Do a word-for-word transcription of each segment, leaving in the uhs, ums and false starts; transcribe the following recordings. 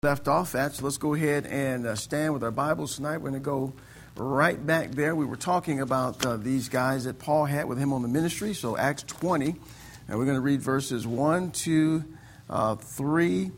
Left off at, so let's go ahead and uh, stand with our Bibles tonight. We're going to go right back there. We were talking about uh, these guys that Paul had with him on the ministry, so Acts twenty, and we're going to read verses one, two, uh, three,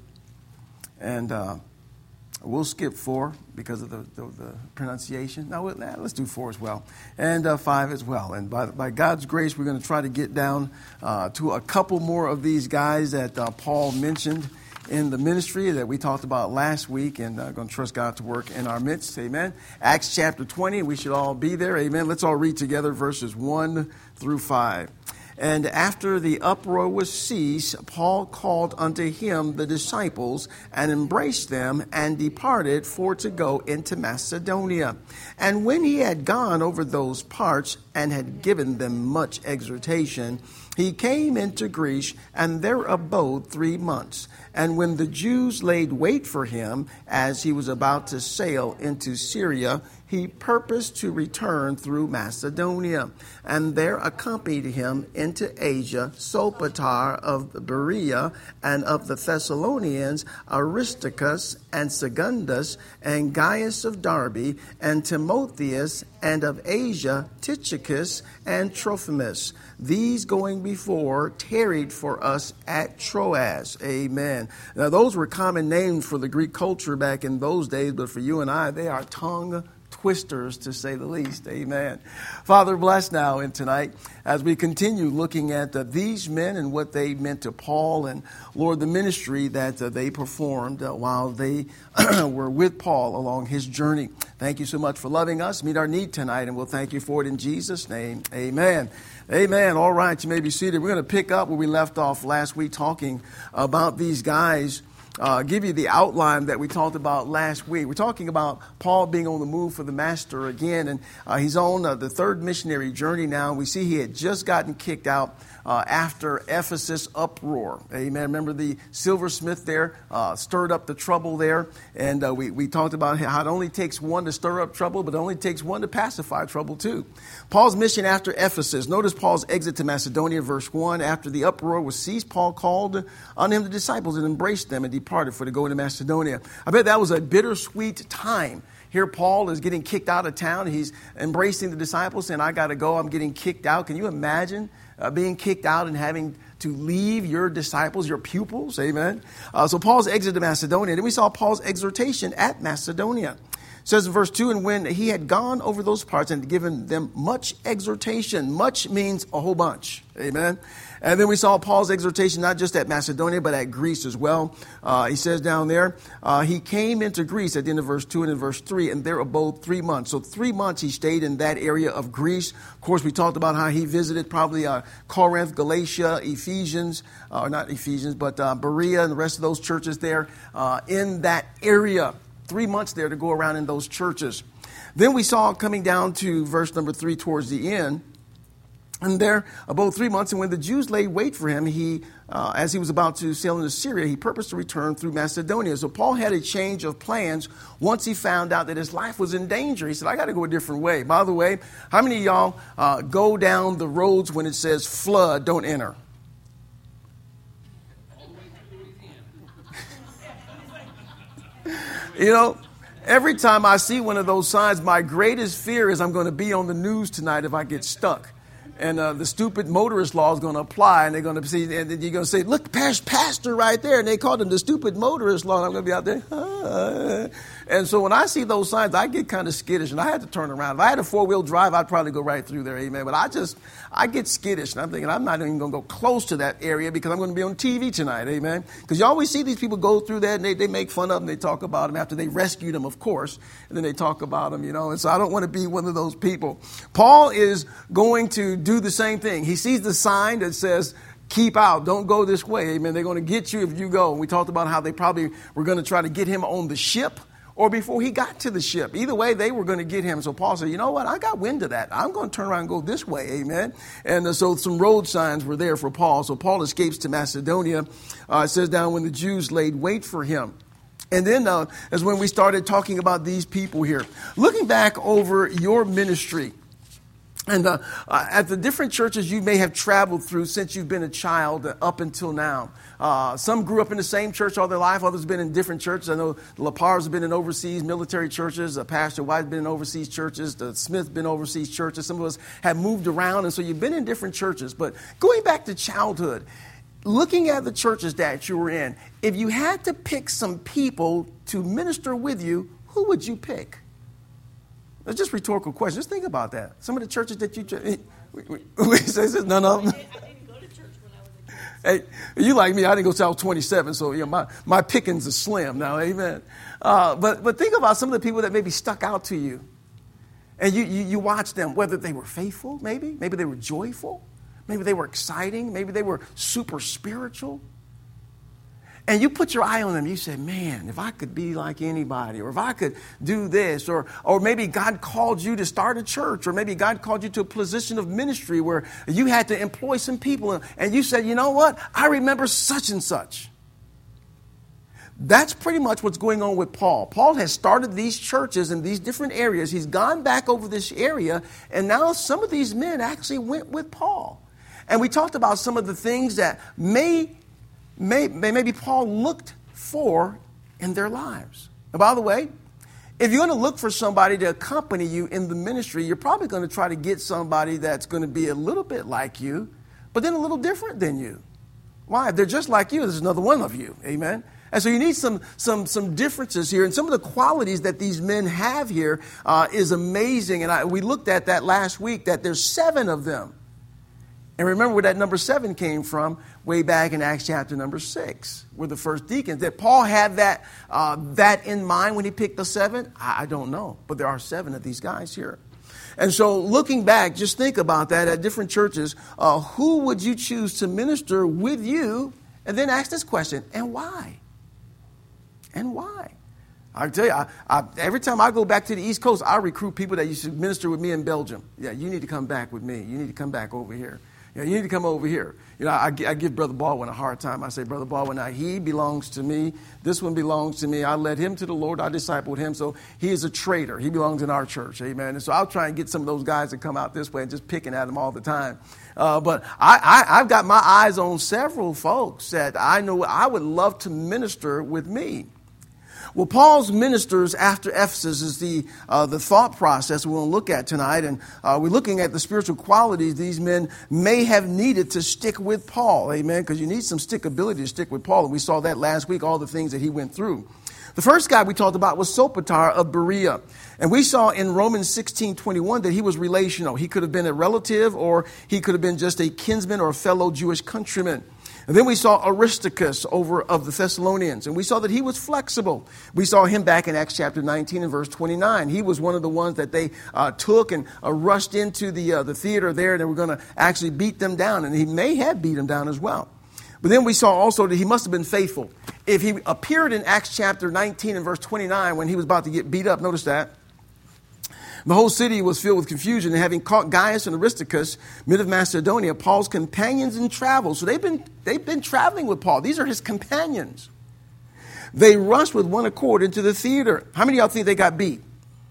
and uh, we'll skip four because of the, the, the pronunciation. No, let's do four as well, and uh, five as well. And by, by God's grace, we're going to try to get down uh, to a couple more of these guys that uh, Paul mentioned in the ministry that we talked about last week, and I'm uh, going to trust God to work in our midst. Amen. Acts chapter twenty, we should all be there. Amen. Let's all read together verses one through five. And after the uproar was ceased, Paul called unto him the disciples and embraced them and departed for to go into Macedonia. And when he had gone over those parts and had given them much exhortation, he came into Greece and there abode three months. And when the Jews laid wait for him, as he was about to sail into Syria, he purposed to return through Macedonia. And there accompanied him into Asia Sopater of Berea, and of the Thessalonians Aristarchus and Secundus, and Gaius of Derbe, and Timotheus, and of Asia Tychicus and Trophimus. These going before tarried for us at Troas. Amen. Now, those were common names for the Greek culture back in those days, but for you and I, they are tongue twisters, to say the least. Amen. Father, bless now and tonight as we continue looking at uh, these men and what they meant to Paul, and Lord, the ministry that uh, they performed uh, while they were with Paul along his journey. Thank you so much for loving us. Meet our need tonight, and we'll thank you for it in Jesus' name. Amen. Amen. All right, you may be seated. We're going to pick up where we left off last week, talking about these guys. Uh, give you the outline that we talked about last week. We're talking about Paul being on the move for the master again, and uh, he's on uh, the third missionary journey now. We see he had just gotten kicked out uh, after Ephesus uproar. Amen. Remember the silversmith there uh, stirred up the trouble there, and uh, we, we talked about how it only takes one to stir up trouble, but it only takes one to pacify trouble too. Paul's mission after Ephesus. Notice Paul's exit to Macedonia, verse one. After the uproar was ceased, Paul called on him the disciples and embraced them and departed for to go into Macedonia. I bet that was a bittersweet time. Here Paul is getting kicked out of town. He's embracing the disciples, saying, I got to go. I'm getting kicked out. Can you imagine uh, being kicked out and having to leave your disciples, your pupils? Amen. Uh, so Paul's exit to Macedonia. Then we saw Paul's exhortation at Macedonia. It says in verse two, and when he had gone over those parts and given them much exhortation. Much means a whole bunch. Amen. And then we saw Paul's exhortation not just at Macedonia, but at Greece as well. Uh, he says down there, uh, he came into Greece at the end of verse two and in verse three, and there abode three months. So three months he stayed in that area of Greece. Of course, we talked about how he visited probably uh, Corinth, Galatia, Ephesians, uh, or not Ephesians, but uh, Berea and the rest of those churches there uh, in that area. Three months there to go around in those churches. Then we saw coming down to verse number three towards the end. And there, about three months, and when the Jews laid wait for him, he, uh, as he was about to sail into Syria, he purposed to return through Macedonia. So Paul had a change of plans once he found out that his life was in danger. He said, I got to go a different way. By the way, how many of y'all uh, go down the roads when it says flood, don't enter? You know, every time I see one of those signs, my greatest fear is I'm going to be on the news tonight if I get stuck. And uh, the stupid motorist law is going to apply, and they're going to see, and you're going to say, look, pastor right there. And they called him the stupid motorist law. And I'm going to be out there. Ah. And so when I see those signs, I get kind of skittish, and I had to turn around. If I had a four-wheel drive, I'd probably go right through there, amen. But I just, I get skittish, and I'm thinking I'm not even going to go close to that area because I'm going to be on T V tonight, amen. Because you always see these people go through that, and they, they make fun of them. They talk about them after they rescued them, of course, and then they talk about them, you know. And so I don't want to be one of those people. Paul is going to do the same thing. He sees the sign that says, keep out, don't go this way, amen. They're going to get you if you go. And we talked about how they probably were going to try to get him on the ship or before he got to the ship. Either way, they were going to get him. So Paul said, you know what? I got wind of that. I'm going to turn around and go this way. Amen. And uh, so some road signs were there for Paul. So Paul escapes to Macedonia. Uh, it says down when the Jews laid wait for him. And then uh, is when we started talking about these people here. Looking back over your ministry, And uh, uh, at the different churches you may have traveled through since you've been a child uh, up until now. Uh, some grew up in the same church all their life. Others have been in different churches. I know the LaPars have been in overseas military churches. Uh, Pastor White's been in overseas churches. The Smith's been in overseas churches. Some of us have moved around. And so you've been in different churches. But going back to childhood, looking at the churches that you were in, if you had to pick some people to minister with you, who would you pick? That's just a rhetorical question. Just think about that. Some of the churches that you... We say none of them. I didn't go to church when I was a kid. Hey, you like me, I didn't go till I was twenty-seven, so yeah, my, my pickings are slim now, amen. Uh, but but think about some of the people that maybe stuck out to you. And you, you, you watch them, whether they were faithful, maybe. Maybe they were joyful. Maybe they were exciting. Maybe they were super spiritual. And you put your eye on them, you say, man, if I could be like anybody, or if I could do this, or or maybe God called you to start a church, or maybe God called you to a position of ministry where you had to employ some people, and you said, you know what, I remember such and such. That's pretty much what's going on with Paul. Paul has started these churches in these different areas. He's gone back over this area, and now some of these men actually went with Paul. And we talked about some of the things that may May, maybe Paul looked for in their lives. And by the way, if you're going to look for somebody to accompany you in the ministry, you're probably going to try to get somebody that's going to be a little bit like you, but then a little different than you. Why? If they're just like you, there's another one of you. Amen? And so you need some some some differences here. And some of the qualities that these men have here uh, is amazing. And I, we looked at that last week, that there's seven of them. And remember where that number seven came from, way back in Acts chapter number six, where the first deacons. That Paul had that uh, that in mind when he picked the seven, I, I don't know. But there are seven of these guys here. And so looking back, just think about that at different churches. Uh, who would you choose to minister with you? And then ask this question, and why? And why? I tell you, I, I, every time I go back to the East Coast, I recruit people that used to minister with me in Belgium. Yeah, you need to come back with me. You need to come back over here. You know, you need to come over here. You know, I, I give Brother Baldwin a hard time. I say, Brother Baldwin, now he belongs to me. This one belongs to me. I led him to the Lord. I discipled him. So he is a traitor. He belongs in our church. Amen. And so I'll try and get some of those guys to come out this way and just picking at them all the time. Uh, but I, I, I've got my eyes on several folks that I know I would love to minister with me. Well, Paul's ministers after Ephesus is the uh, the thought process we're going to look at tonight. And uh, we're looking at the spiritual qualities these men may have needed to stick with Paul. Amen. Because you need some stickability to stick with Paul. And we saw that last week, all the things that he went through. The first guy we talked about was Sopater of Berea. And we saw in Romans sixteen twenty-one that he was relational. He could have been a relative, or he could have been just a kinsman or a fellow Jewish countryman. And then we saw Aristarchus over of the Thessalonians, and we saw that he was flexible. We saw him back in Acts chapter nineteen and verse twenty-nine. He was one of the ones that they uh, took and uh, rushed into the uh, the theater there, and they were going to actually beat them down, and he may have beat them down as well. But then we saw also that he must have been faithful. If he appeared in Acts chapter nineteen and verse twenty-nine when he was about to get beat up, notice that. The whole city was filled with confusion, and having caught Gaius and Aristarchus, men of Macedonia, Paul's companions in travel. So they've been, they've been traveling with Paul. These are his companions. They rushed with one accord into the theater. How many of y'all think they got beat?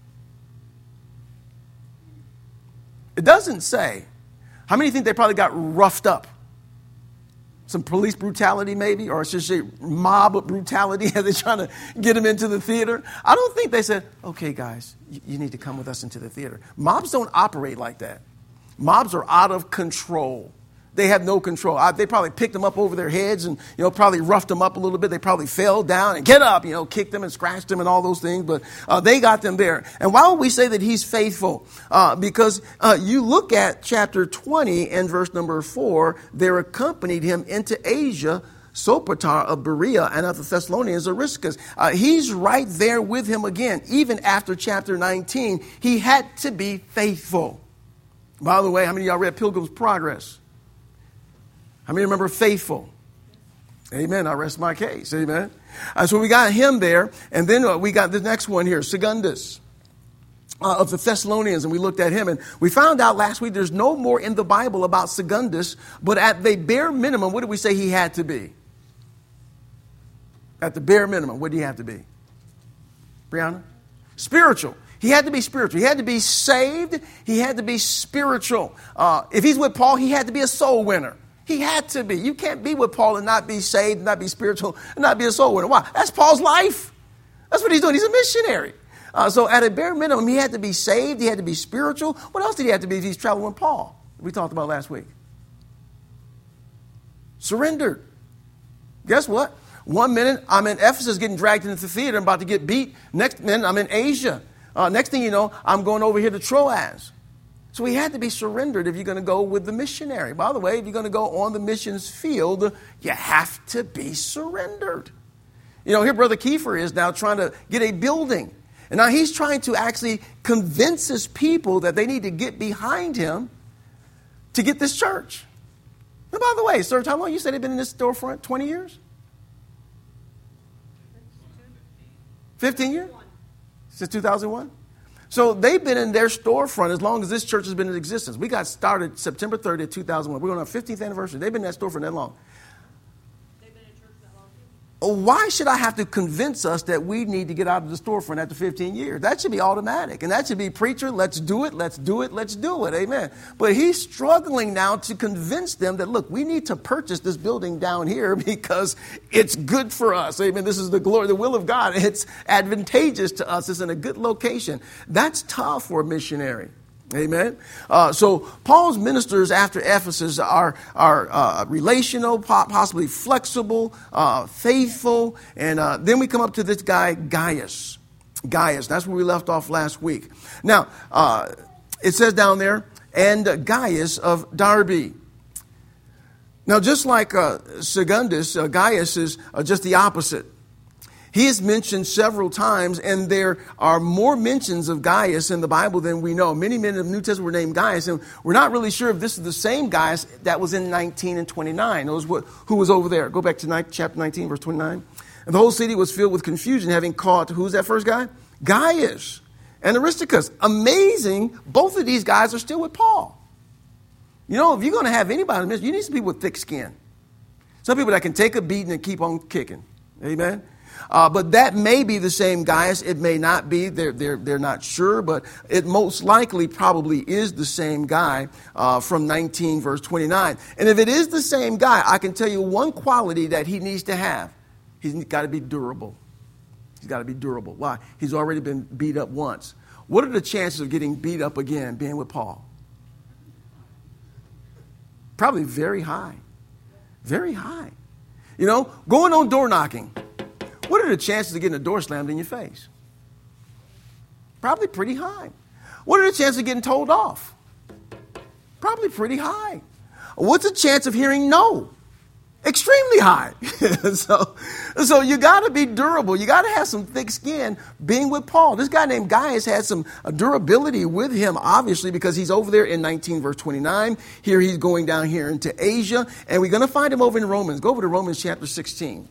It doesn't say. How many think they probably got roughed up? Some police brutality maybe, or should say mob brutality as they're trying to get them into the theater. I don't think they said, okay, guys, you, you need to come with us into the theater. Mobs don't operate like that. Mobs are out of control. They have no control. I, they probably picked them up over their heads and, you know, probably roughed them up a little bit. They probably fell down and get up, you know, kicked them and scratched them and all those things. But uh, they got them there. And why would we say that he's faithful? Uh, because uh, you look at chapter twenty and verse number four, there accompanied him into Asia, Sopater of Berea, and of the Thessalonians, Aristarchus. Uh, he's right there with him again. Even after chapter nineteen, he had to be faithful. By the way, how many of y'all read Pilgrim's Progress? How many remember faithful? Amen. I rest my case. Amen. Uh, so we got him there. And then uh, we got the next one here, Secundus uh, of the Thessalonians. And we looked at him. And we found out last week there's no more in the Bible about Secundus. But at the bare minimum, what did we say he had to be? At the bare minimum, what did he have to be? Brianna? Spiritual. He had to be spiritual. He had to be saved. He had to be spiritual. Uh, if he's with Paul, he had to be a soul winner. He had to be. You can't be with Paul and not be saved, not be spiritual, and not be a soul winner. Why? That's Paul's life. That's what he's doing. He's a missionary. Uh, so at a bare minimum, he had to be saved. He had to be spiritual. What else did he have to be if he's traveling with Paul? We talked about last week. Surrendered. Guess what? One minute, I'm in Ephesus getting dragged into the theater. I'm about to get beat. Next minute, I'm in Asia. Uh, next thing you know, I'm going over here to Troas. So he had to be surrendered if you're going to go with the missionary. By the way, if you're going to go on the missions field, you have to be surrendered. You know, here Brother Kiefer is now trying to get a building. And now he's trying to actually convince his people that they need to get behind him to get this church. And by the way, Serge, how long you said they've been in this storefront? twenty years? fifteen years? Since two thousand one? So they've been in their storefront as long as this church has been in existence. We got started September thirtieth, two thousand one. We're on our fifteenth anniversary. They've been in that storefront that long. They've been in church that long too. Why should I have to convince us that we need to get out of the storefront after fifteen years? That should be automatic. And that should be, preacher, let's do it, let's do it, let's do it. Amen. But he's struggling now to convince them that, look, we need to purchase this building down here because it's good for us. Amen. This is the glory, the will of God. It's advantageous to us. It's in a good location. That's tough for a missionary. Amen. Uh, so Paul's ministers after Ephesus are are uh, relational, possibly flexible, uh, faithful, and uh, then we come up to this guy Gaius. Gaius. That's where we left off last week. Now uh, it says down there, and uh, Gaius of Derbe. Now, just like uh, Secundus, uh, Gaius is uh, just the opposite. He is mentioned several times, and there are more mentions of Gaius in the Bible than we know. Many men in the New Testament were named Gaius, and we're not really sure if this is the same Gaius that was in nineteen and twenty-nine. Those what, who was over there? Go back to chapter nineteen, verse twenty-nine. And the whole city was filled with confusion, having caught, who's that first guy? Gaius and Aristarchus. Amazing. Both of these guys are still with Paul. You know, if you're going to have anybody, you need some people with thick skin. Some people that can take a beating and keep on kicking. Amen. Uh, but that may be the same Gaius. It may not be. They're, they're, they're not sure, but it most likely probably is the same guy uh, from nineteen, verse twenty-nine. And if it is the same guy, I can tell you one quality that he needs to have. He's got to be durable. He's got to be durable. Why? He's already been beat up once. What are the chances of getting beat up again being with Paul? Probably very high. Very high. You know, going on door knocking. What are the chances of getting a door slammed in your face? Probably pretty high. What are the chances of getting told off? Probably pretty high. What's the chance of hearing no? Extremely high. so, so you got to be durable. You got to have some thick skin being with Paul. This guy named Gaius had some durability with him, obviously, because he's over there in nineteen, verse twenty-nine. Here he's going down here into Asia, and we're going to find him over in Romans. Go over to Romans chapter sixteen.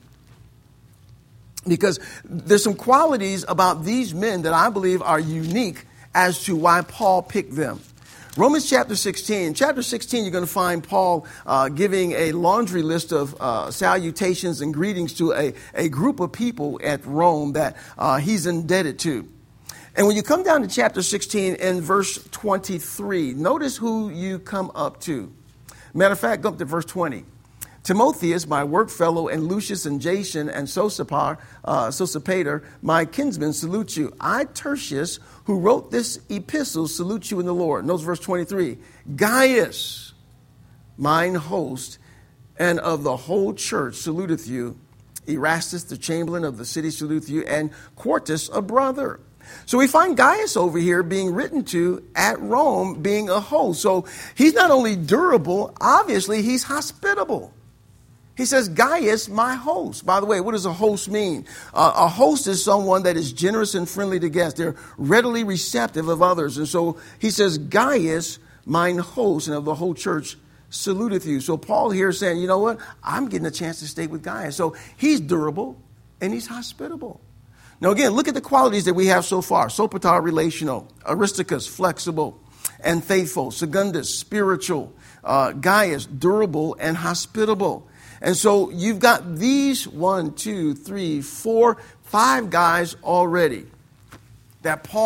Because there's some qualities about these men that I believe are unique as to why Paul picked them. Romans chapter sixteen. Chapter sixteen, you're going to find Paul uh, giving a laundry list of uh, salutations and greetings to a, a group of people at Rome that uh, he's indebted to. And when you come down to chapter sixteen and verse twenty-three, notice who you come up to. Matter of fact, go up to verse twenty. Timotheus, my work fellow, and Lucius and Jason and Sosipater, uh, Sosipater, my kinsmen, salute you. I, Tertius, who wrote this epistle, salute you in the Lord. Notice verse twenty-three. Gaius, mine host, and of the whole church, saluteth you. Erastus, the chamberlain of the city, saluteth you. And Quartus, a brother. So we find Gaius over here being written to at Rome, being a host. So he's not only durable, obviously he's hospitable. He says, Gaius, my host. By the way, what does a host mean? Uh, a host is someone that is generous and friendly to guests. They're readily receptive of others. And so he says, Gaius, mine host, and of the whole church, saluteth you. So Paul here is saying, you know what? I'm getting a chance to stay with Gaius. So he's durable and he's hospitable. Now, again, look at the qualities that we have so far. Sopater, relational. Aristarchus, flexible and faithful. Secundus, spiritual. Uh, Gaius, durable and hospitable. And so you've got these one, two, three, four, five guys already that Paul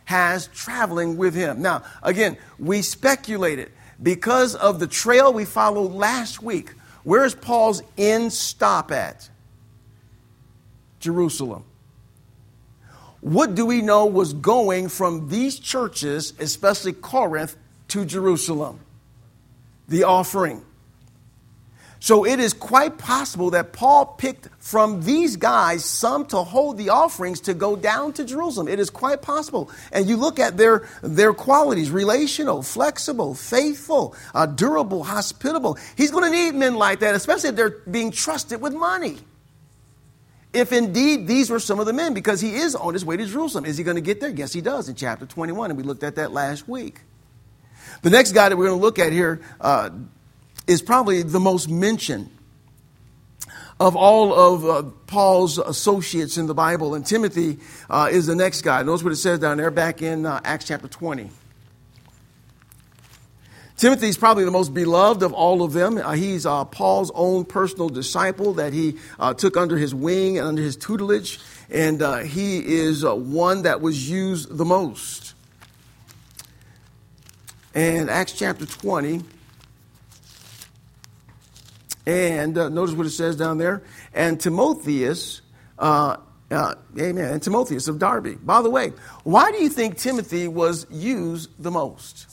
has traveling with him. Now, again, we speculated because of the trail we followed last week. Where is Paul's end stop at? Jerusalem. What do we know was going from these churches, especially Corinth, to Jerusalem? The offering. So it is quite possible that Paul picked from these guys some to hold the offerings to go down to Jerusalem. It is quite possible. And you look at their, their qualities: relational, flexible, faithful, uh, durable, hospitable. He's going to need men like that, especially if they're being trusted with money. If indeed these were some of the men, because he is on his way to Jerusalem. Is he going to get there? Yes, he does in chapter twenty-one, and we looked at that last week. The next guy that we're going to look at here uh, is probably the most mentioned of all of uh, Paul's associates in the Bible. And Timothy uh, is the next guy. Notice what it says down there back in uh, Acts chapter twenty. Timothy is probably the most beloved of all of them. Uh, he's uh, Paul's own personal disciple that he uh, took under his wing and under his tutelage. And uh, he is uh, one that was used the most. And Acts chapter twenty. And uh, notice what it says down there. And Timotheus, uh, uh, amen, and Timotheus of Derbe. By the way, why do you think Timothy was used the most?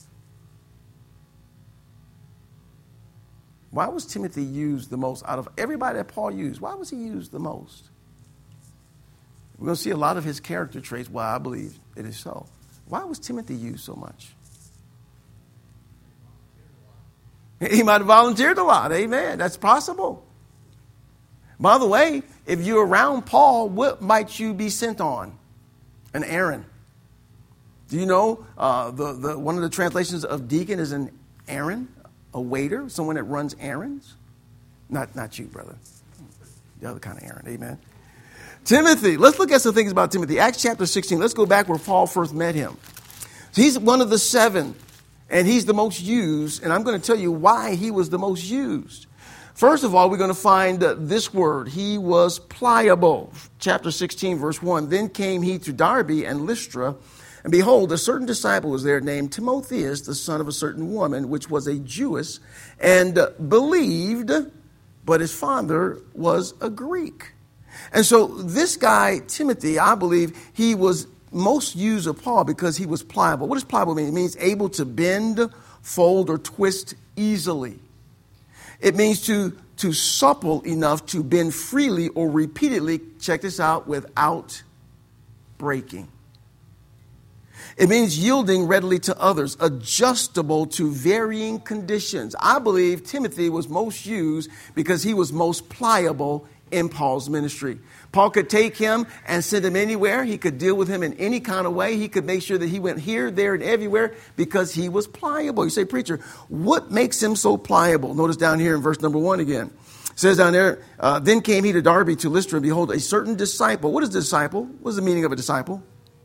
Why was Timothy used the most out of everybody that Paul used? Why was he used the most? We're going to see a lot of his character traits. Well, I believe it is so. Why was Timothy used so much? He might have volunteered a lot. Amen. That's possible. By the way, if you're around Paul, what might you be sent on? An errand. Do you know uh, the, the one of the translations of deacon is an errand? A waiter, someone that runs errands. Not, not you, brother. The other kind of errand. Amen. Timothy. Let's look at some things about Timothy. Acts chapter sixteen. Let's go back where Paul first met him. He's one of the seven. And he's the most used, and I'm going to tell you why he was the most used. First of all, we're going to find uh, this word. He was pliable. Chapter sixteen, verse one. Then came he to Derbe and Lystra, and behold, a certain disciple was there named Timotheus, the son of a certain woman, which was a Jewess, and uh, believed, but his father was a Greek. And so this guy, Timothy, I believe he was most used of Paul because he was pliable. What does pliable mean? It means able to bend, fold, or twist easily. It means to, to supple enough to bend freely or repeatedly, check this out, without breaking. It means yielding readily to others, adjustable to varying conditions. I believe Timothy was most used because he was most pliable in Paul's ministry. Paul could take him and send him anywhere. He could deal with him in any kind of way. He could make sure that he went here, there, and everywhere because he was pliable. You say, preacher, what makes him so pliable? Notice down here in verse number one again. It says down there, uh, then came he to Derbe to Lystra, and behold, a certain disciple. What is a disciple? What is the meaning of a disciple?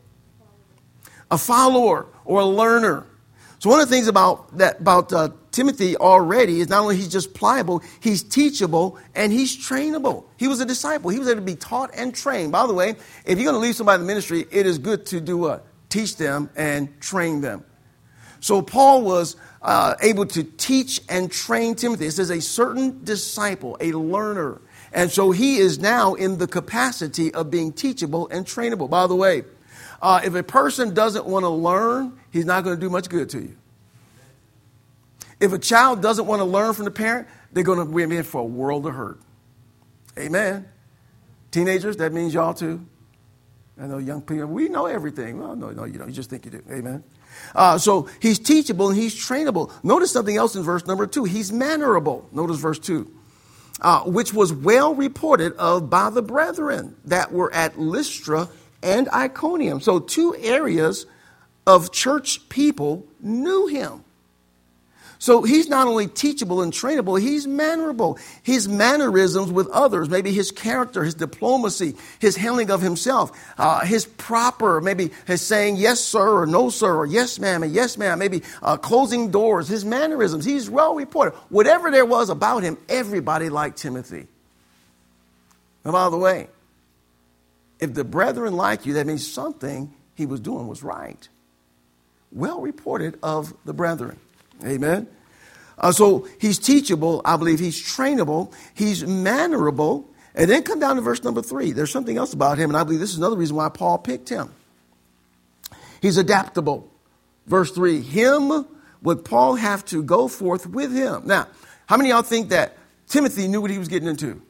A follower or a learner. So one of the things about that about uh, Timothy already is not only he's just pliable, he's teachable and he's trainable. He was a disciple. He was able to be taught and trained. By the way, if you're going to leave somebody in the ministry, it is good to do what? Teach them and train them. So Paul was uh, able to teach and train Timothy. It says a certain disciple, a learner. And so he is now in the capacity of being teachable and trainable. By the way, Uh, if a person doesn't want to learn, he's not going to do much good to you. If a child doesn't want to learn from the parent, they're going to be in for a world of hurt. Amen. Teenagers, that means y'all too. I know young people, we know everything. Well, no, no, you don't. You just think you do. Amen. Uh, so he's teachable and he's trainable. Notice something else in verse number two. He's mannerable. Notice verse two. Uh, which was well reported of by the brethren that were at Lystra and Iconium. So two areas of church people knew him. So he's not only teachable and trainable, he's mannerable. His mannerisms with others, maybe his character, his diplomacy, his handling of himself, uh, his proper, maybe his saying yes, sir, or no, sir, or yes, ma'am, and yes, ma'am, maybe uh, closing doors, his mannerisms. He's well reported. Whatever there was about him, everybody liked Timothy. And by the way, if the brethren like you, that means something he was doing was right. Well reported of the brethren. Amen. Uh, so he's teachable. I believe he's trainable. He's mannerable. And then come down to verse number three. There's something else about him, and I believe this is another reason why Paul picked him. He's adaptable. Verse three, him would Paul have to go forth with him. Now, how many of y'all think that Timothy knew what he was getting into?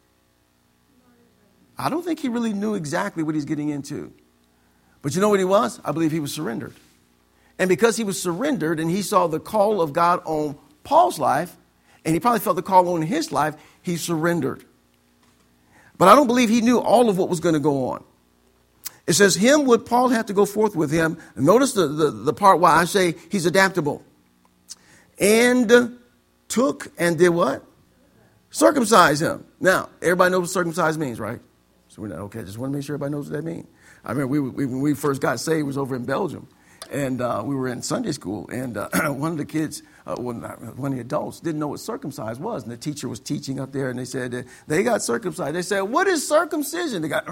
I don't think he really knew exactly what he's getting into. But you know what he was? I believe he was surrendered. And because he was surrendered and he saw the call of God on Paul's life, and he probably felt the call on his life, he surrendered. But I don't believe he knew all of what was going to go on. It says, him would Paul have to go forth with him. Notice the, the, the part why I say he's adaptable. And took and did what? Circumcise him. Now, everybody knows what circumcise means, right? So we're not, okay, just want to make sure everybody knows what that means. I remember we, we, when we first got saved, it was over in Belgium. And uh, we were in Sunday school, and uh, one of the kids, uh, well, not, one of the adults, didn't know what circumcised was. And the teacher was teaching up there, and they said that they got circumcised. They said, what is circumcision? They got,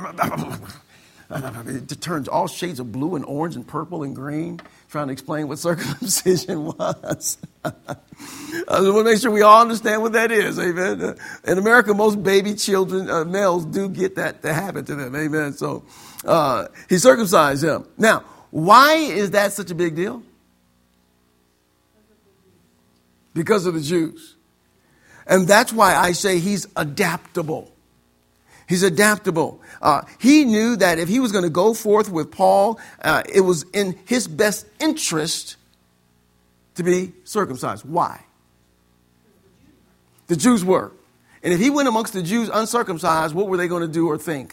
it turns all shades of blue and orange and purple and green, trying to explain what circumcision was. I want to make sure we all understand what that is, amen. Uh, in America, most baby children, uh, males, do get that to happen to them, amen. So uh, he circumcised him. Now, why is that such a big deal? Because of the Jews. And that's why I say he's adaptable. He's adaptable. Uh, he knew that if he was going to go forth with Paul, uh, it was in his best interest to be circumcised. Why? The Jews were. And if he went amongst the Jews uncircumcised, what were they going to do or think?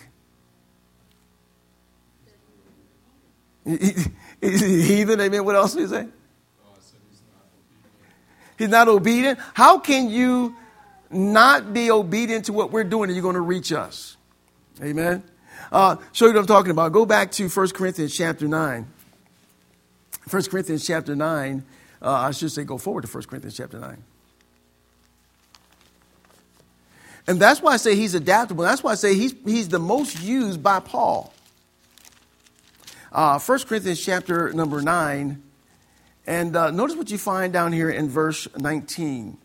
Heathen, amen. What else did he say? He's not obedient. How can you not be obedient to what we're doing and you're going to reach us? Amen. Uh, show you what I'm talking about. Go back to First Corinthians chapter nine. First Corinthians chapter nine. Uh, I should say go forward to First Corinthians chapter nine. And that's why I say he's adaptable. That's why I say he's, he's the most used by Paul. Uh, First Corinthians chapter number nine. And uh, notice what you find down here in verse nineteen.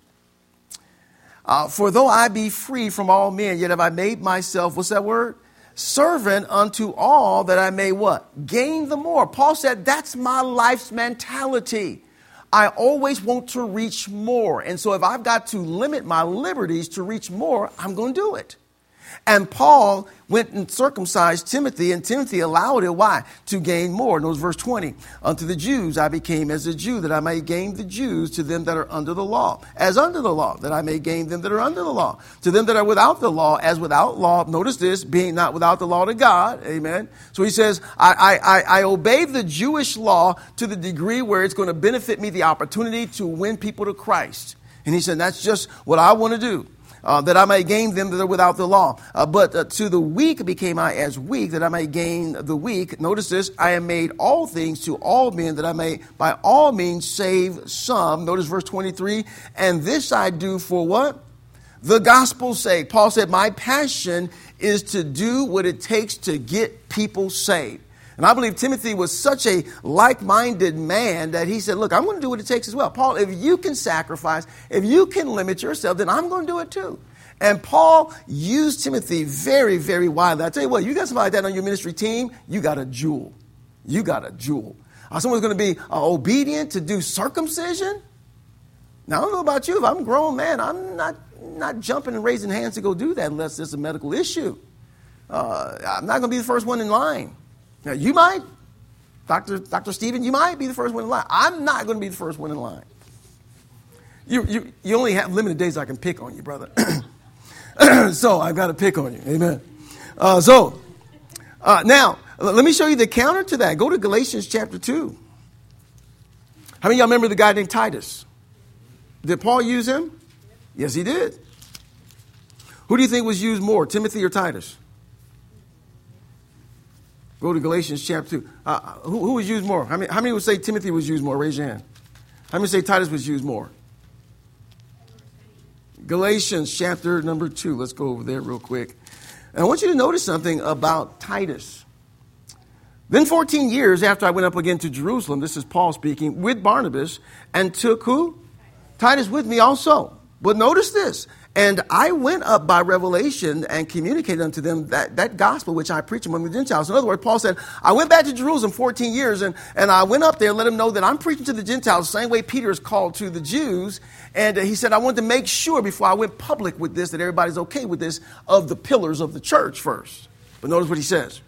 Uh, For though I be free from all men, yet have I made myself, what's that word? Servant unto all, that I may what? Gain the more. Paul said, that's my life's mentality. I always want to reach more. And so if I've got to limit my liberties to reach more, I'm going to do it. And Paul went and circumcised Timothy, and Timothy allowed it. Why? To gain more. Notice verse twenty. Unto the Jews I became as a Jew, that I may gain the Jews, to them that are under the law. As under the law, that I may gain them that are under the law. To them that are without the law, as without law. Notice this, being not without the law to God. Amen. So he says, I, I, I obey the Jewish law to the degree where it's going to benefit me the opportunity to win people to Christ. And he said, that's just what I want to do. Uh, that I may gain them that are without the law. Uh, but uh, to the weak became I as weak, that I may gain the weak. Notice this, I am made all things to all men, that I may by all means save some. Notice verse twenty-three, and this I do for what? The gospel's sake. Paul said, my passion is to do what it takes to get people saved. And I believe Timothy was such a like-minded man that he said, look, I'm going to do what it takes as well. Paul, if you can sacrifice, if you can limit yourself, then I'm going to do it too. And Paul used Timothy very, very widely. I tell you what, you got somebody like that on your ministry team, you got a jewel. You got a jewel. Uh, someone's going to be uh, obedient to do circumcision. Now, I don't know about you. If I'm a grown man, I'm not, not jumping and raising hands to go do that unless it's a medical issue. Uh, I'm not going to be the first one in line. Now, you might, Doctor Doctor Stephen, you might be the first one in line. I'm not going to be the first one in line. You, you, you only have limited days I can pick on you, brother. So I've got to pick on you. Amen. Uh, so uh, now, let me show you the counter to that. Go to Galatians chapter two. How many of y'all remember the guy named Titus? Did Paul use him? Yes, he did. Who do you think was used more, Timothy or Titus? Go to Galatians chapter two. Uh, who, who was used more? How many, how many would say Timothy was used more? Raise your hand. How many say Titus was used more? Galatians chapter number two. Let's go over there real quick. And I want you to notice something about Titus. Then fourteen years after I went up again to Jerusalem, this is Paul speaking, with Barnabas, and took who? Titus with me also. But notice this. And I went up by revelation and communicated unto them that, that gospel which I preach among the Gentiles. In other words, Paul said, I went back to Jerusalem fourteen years, and, and I went up there and let them know that I'm preaching to the Gentiles the same way Peter is called to the Jews. And uh, he said, I wanted to make sure before I went public with this that everybody's okay with this, of the pillars of the church first. But notice what he says.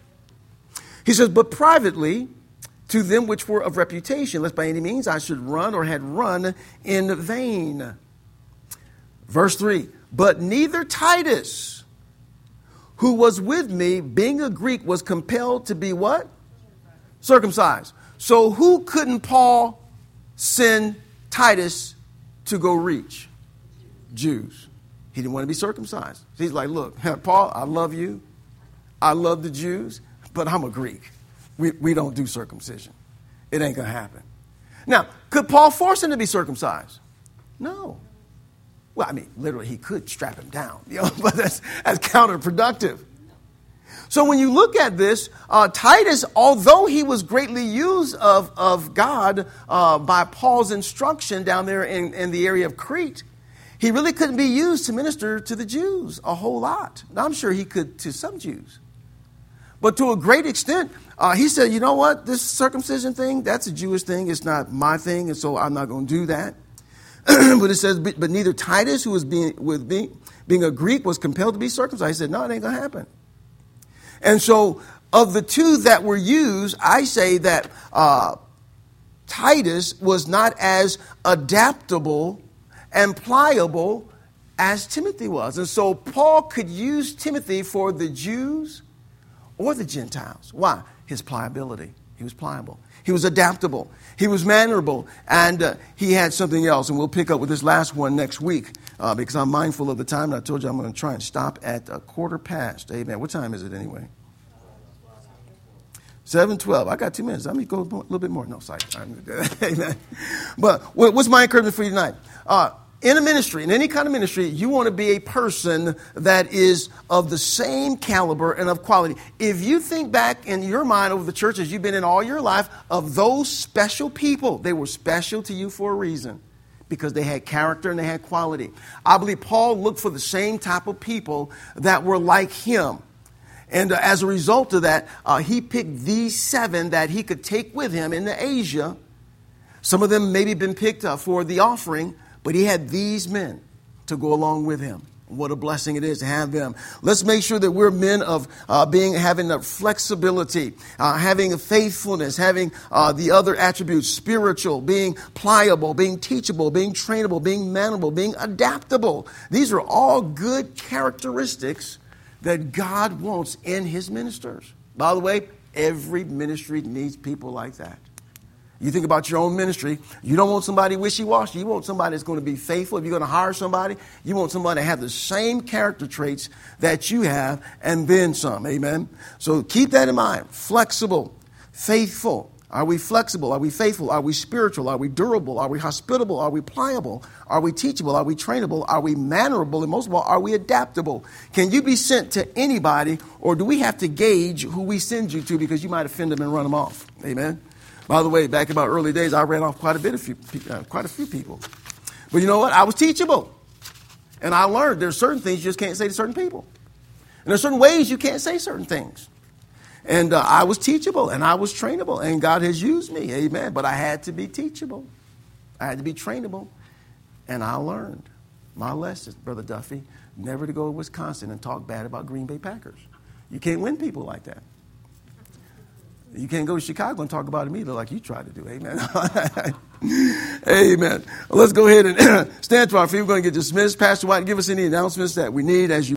He says, but privately to them which were of reputation, lest by any means I should run or had run in vain. Verse three, but neither Titus, who was with me, being a Greek, was compelled to be what? Circumcised. So who couldn't Paul send Titus to go reach? Jews. He didn't want to be circumcised. He's like, look, Paul, I love you. I love the Jews, but I'm a Greek. We, we don't do circumcision. It ain't going to happen. Now, could Paul force him to be circumcised? No. Well, I mean, literally, he could strap him down, you know, but that's, that's counterproductive. So when you look at this, uh, Titus, although he was greatly used of, of God uh, by Paul's instruction down there in, in the area of Crete, he really couldn't be used to minister to the Jews a whole lot. Now, I'm sure he could to some Jews. But to a great extent, uh, he said, you know what, this circumcision thing, that's a Jewish thing. It's not my thing, and so I'm not going to do that. But it says, but neither Titus, who was being with being, being a Greek, was compelled to be circumcised. He said, no, it ain't going to happen. And so of the two that were used, I say that uh, Titus was not as adaptable and pliable as Timothy was. And so Paul could use Timothy for the Jews or the Gentiles. Why? His pliability. He was pliable. He was adaptable. He was mannerable. And uh, he had something else. And we'll pick up with this last one next week uh, because I'm mindful of the time. And I told you I'm going to try and stop at a quarter past. Amen. What time is it anyway? seven twelve. I got two minutes. Let me go a little bit more. No, sorry. Amen. But what's my encouragement for you tonight? Uh, In a ministry, in any kind of ministry, you want to be a person that is of the same caliber and of quality. If you think back in your mind over the churches you've been in all your life, of those special people, they were special to you for a reason, because they had character and they had quality. I believe Paul looked for the same type of people that were like him. And uh, as a result of that, uh, he picked these seven that he could take with him into Asia. Some of them maybe been picked up for the offering, but he had these men to go along with him. What a blessing it is to have them. Let's make sure that we're men of uh, being having a flexibility, uh, having a faithfulness, having uh, the other attributes, spiritual, being pliable, being teachable, being trainable, being mannerable, being adaptable. These are all good characteristics that God wants in his ministers. By the way, every ministry needs people like that. You think about your own ministry, you don't want somebody wishy-washy. You want somebody that's going to be faithful. If you're going to hire somebody, you want somebody to have the same character traits that you have and then some. Amen. So keep that in mind. Flexible, faithful. Are we flexible? Are we faithful? Are we spiritual? Are we durable? Are we hospitable? Are we pliable? Are we teachable? Are we trainable? Are we mannerable? And most of all, are we adaptable? Can you be sent to anybody, or do we have to gauge who we send you to because you might offend them and run them off? Amen. By the way, back in my early days, I ran off quite a bit of few, uh, quite a few people. But you know what? I was teachable. And I learned there's certain things you just can't say to certain people. And there's certain ways you can't say certain things. And uh, I was teachable and I was trainable. And God has used me. Amen. But I had to be teachable. I had to be trainable. And I learned my lesson, Brother Duffy, never to go to Wisconsin and talk bad about Green Bay Packers. You can't win people like that. You can't go to Chicago and talk about them either like you tried to do. Amen. Amen. Well, let's go ahead and stand to our feet. We're going to get dismissed. Pastor White, give us any announcements that we need as you